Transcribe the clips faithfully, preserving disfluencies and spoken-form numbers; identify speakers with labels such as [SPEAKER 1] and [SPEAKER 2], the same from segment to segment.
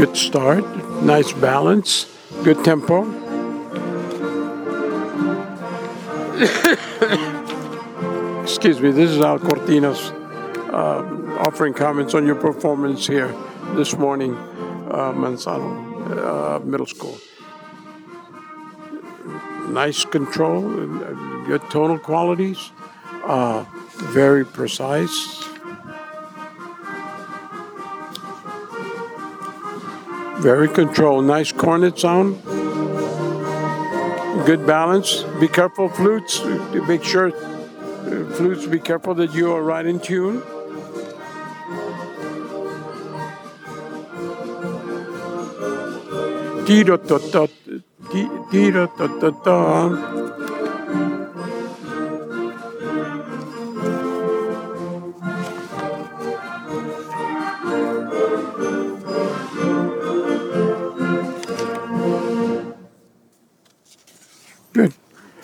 [SPEAKER 1] Good start, nice balance, good tempo. Excuse me, this is Al Cortinas uh, offering comments on your performance here this morning, uh, Manzano uh, Middle School. Nice control, good tonal qualities, uh, very precise. Very controlled, nice cornet sound, good balance. Be careful, flutes. Make sure, uh, flutes, be careful that you are right in tune. Tiro to to, tiro to to to. Good.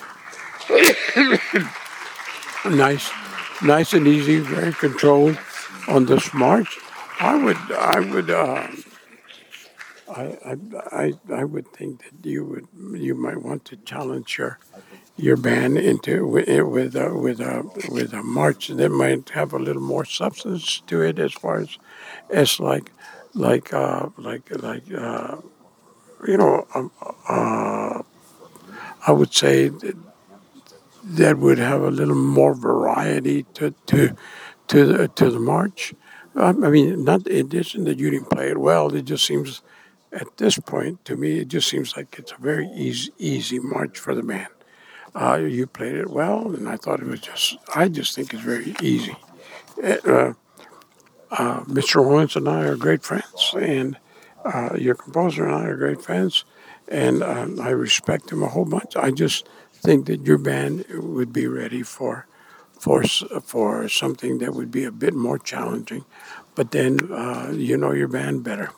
[SPEAKER 1] Nice, nice and easy, very controlled on this march. I would, I would, uh, I, I, I, I would think that you would, you might want to challenge your, your band into with with a, with a with a march that might have a little more substance to it, as far as, as like, like, uh, like, like, uh, you know, um, uh, I would say that, that would have a little more variety to to to the, to the march. Um, I mean, not in addition that you didn't play it well. It just seems, at this point, to me, it just seems like it's a very easy easy march for the band. Uh, you played it well, and I thought it was just. I just think it's very easy. Uh, uh, Mister Owens and I are great friends, and uh, your composer and I are great friends, and uh, I respect him a whole bunch. I just think that your band would be ready for for for something that would be a bit more challenging, but then uh, you know your band better.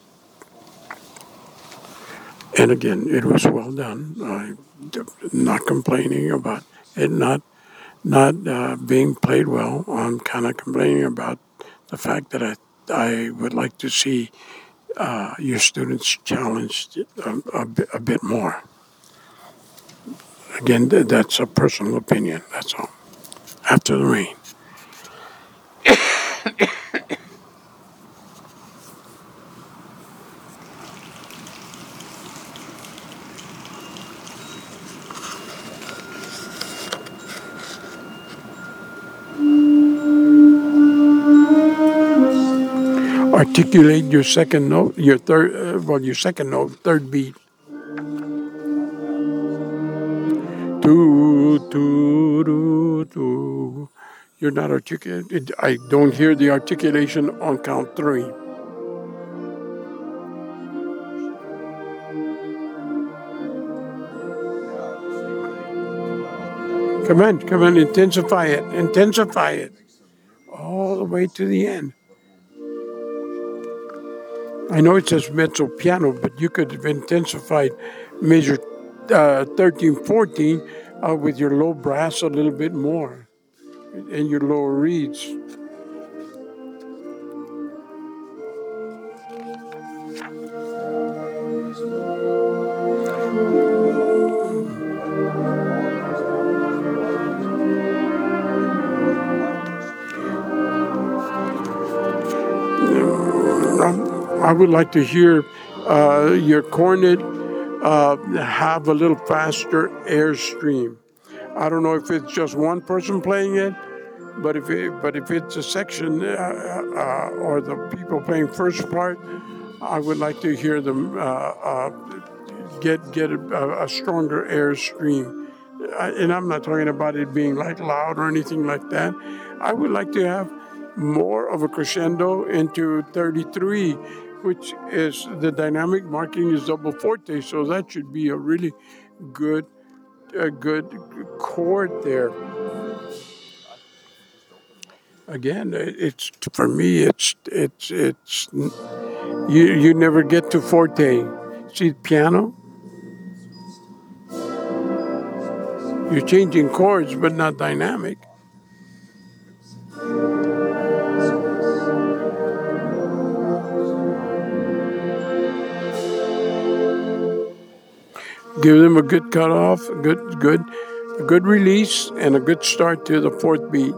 [SPEAKER 1] And again, it was well done. I'm not complaining about it not not uh, being played well. I'm kind of complaining about the fact that I I would like to see uh, your students challenged a, a, bit, a bit more. Again, that's a personal opinion. That's all. After the rain. Articulate your second note, your third, uh, well, your second note, third beat. Do, do, do, do. You're not articulated. I don't hear the articulation on count three. Come on, come on, intensify it, intensify it. All the way to the end. I know it says mezzo piano, but you could have intensified measure uh, thirteen, fourteen uh, with your low brass a little bit more and your lower reeds. I would like to hear uh, your cornet uh, have a little faster airstream. I don't know if it's just one person playing it, but if it, but if it's a section uh, uh, or the people playing first part, I would like to hear them uh, uh, get get a, a stronger airstream. And I'm not talking about it being like loud or anything like that. I would like to have more of a crescendo into thirty-three, which is the dynamic marking is double forte, so that should be a really good, a good chord there. Again, it's for me. It's it's it's you you never get to forte. See, piano, you're changing chords, but not dynamic. Give them a good cutoff, a good, good, a good release, and a good start to the fourth beat.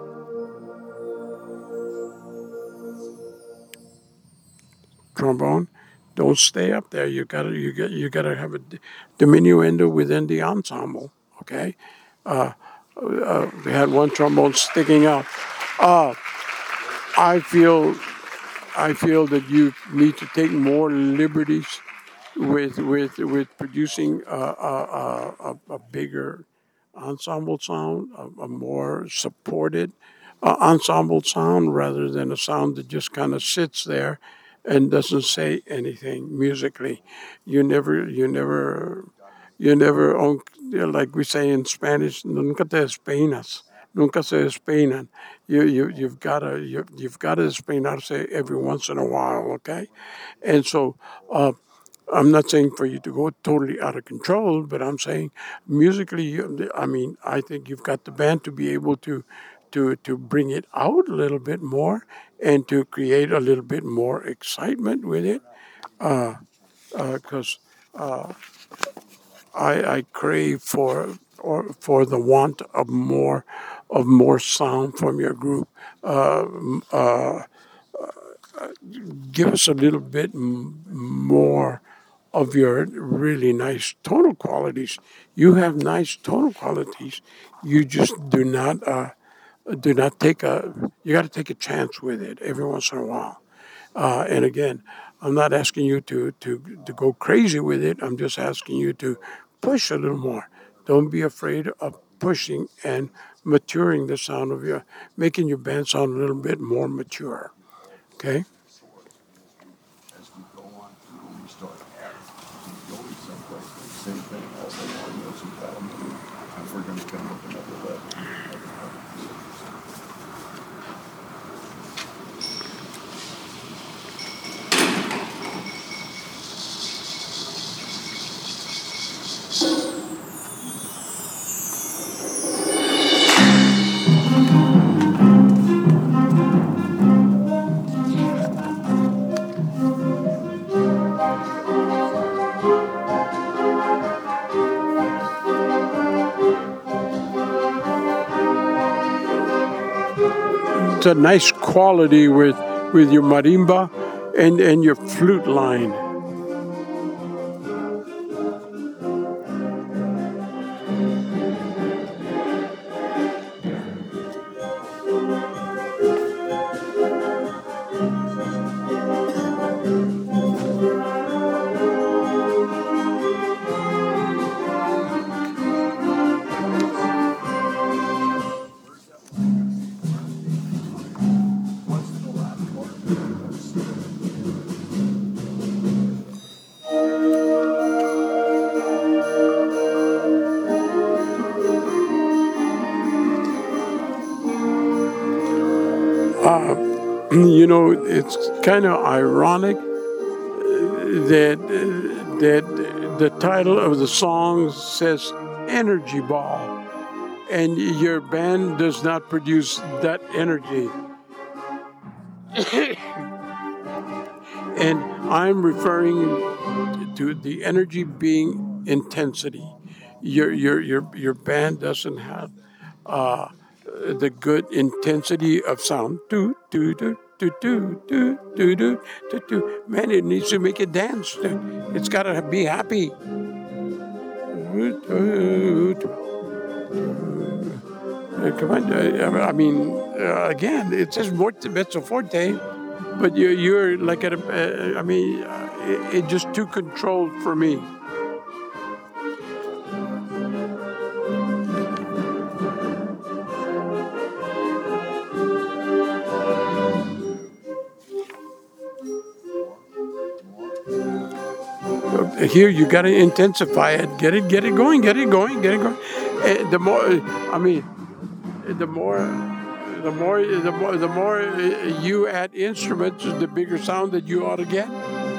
[SPEAKER 1] Trombone, don't stay up there. You gotta, you got, you gotta have a diminuendo within the ensemble. Okay, uh, uh, they had one trombone sticking out. Uh, I feel, I feel that you need to take more liberties with with with producing a a, a, a bigger ensemble sound, a, a more supported uh, ensemble sound, rather than a sound that just kind of sits there and doesn't say anything musically. You never, you never, you never, on- like we say in Spanish, nunca te despeinas. Nunca se despeinan. You, you, you've got to, you, you've got to despeinarse every once in a while, okay? And so, uh, I'm not saying for you to go totally out of control, but I'm saying musically, you- I mean, I think you've got the band to be able to, to, to bring it out a little bit more and to create a little bit more excitement with it. Because uh, uh, I, I crave for or for the want of more of more sound from your group. Uh, uh, give us a little bit m- more of your really nice tonal qualities. You have nice tonal qualities. You just do not uh, do not take a. You got to take a chance with it every once in a while. Uh, and again, I'm not asking you to to to go crazy with it. I'm just asking you to push a little more. Don't be afraid of pushing and maturing the sound of your, making your band sound a little bit more mature. Okay.
[SPEAKER 2] As we go on through, we start going someplace, the same thing, all the long notes and pattern. And we're going to come up another level.
[SPEAKER 1] It's a nice quality with with your marimba and and your flute line. You know, it's kind of ironic that that the title of the song says "Energy Ball," and your band does not produce that energy. And I'm referring to the energy being intensity. Your your your your band doesn't have uh, the good intensity of sound. Do do do do do do do do do do. Man, it needs to make it dance. It's got to be happy. Uh, Come on, uh, I mean, uh, again, it says morte mezzo forte, but you, you're like at a, uh, I mean, uh, it, it just too controlled for me. Uh, Here, you got to intensify it. Get it, get it going, get it going, get it going. Uh, the more, I mean, the more, the more, the more, the more uh, you add instruments, the bigger sound that you ought to get.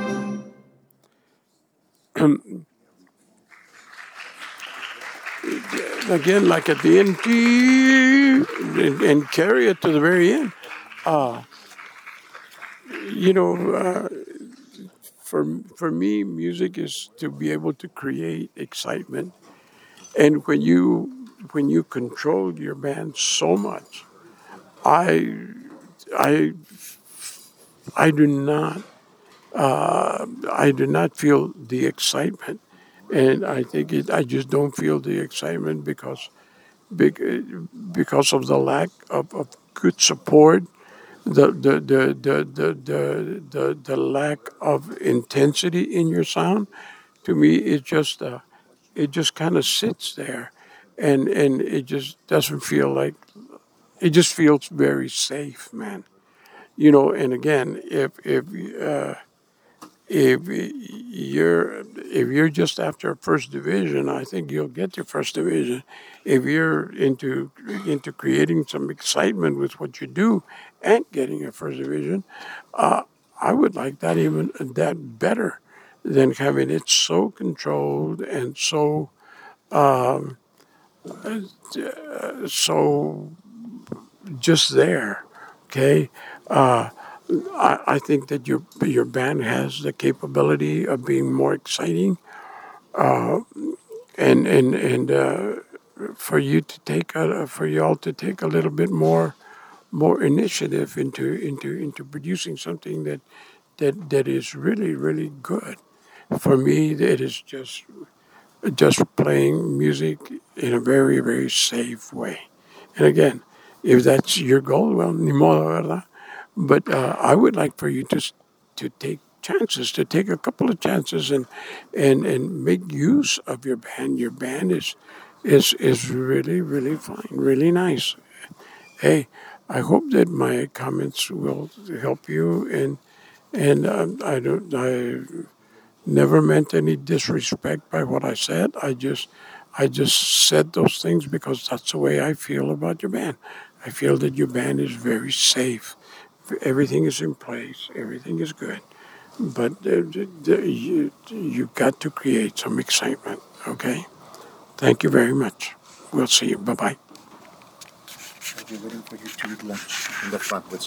[SPEAKER 1] Again, like at the end, and, and carry it to the very end. Uh, you know, uh, for for me, music is to be able to create excitement. And when you when you control your band so much, I I I do not uh, I do not feel the excitement, and I think it, I just don't feel the excitement because bec- because of the lack of, of good support, the the, the, the, the, the, the the lack of intensity in your sound. To me, it just uh, it just kind of sits there, and and it just doesn't feel like it just feels very safe, man. You know, and again, if if uh, if you're if you're just after first division, I think you'll get your first division. If you're into into creating some excitement with what you do and getting a first division, uh, I would like that even that better than having it so controlled and so um, so just there. Okay. Uh, I, I think that your your band has the capability of being more exciting, uh, and and and uh, for you to take a, for y'all to take a little bit more more initiative into into into producing something that that that is really really good. For me, it is just just playing music in a very very safe way. And again, if that's your goal, well, ni modo, ¿verdad? But uh, I would like for you to to take chances, to take a couple of chances, and and and make use of your band. Your band is is is really really fine, really nice. Hey, I hope that my comments will help you, and and um, I don't I never meant any disrespect by what I said. I just I just said those things because that's the way I feel about your band. I feel that your band is very safe. Everything is in place. Everything is good. But uh, you, you've got to create some excitement, okay? Thank you very much. We'll see you. Bye-bye.
[SPEAKER 3] I'll be waiting for you to eat lunch in the front with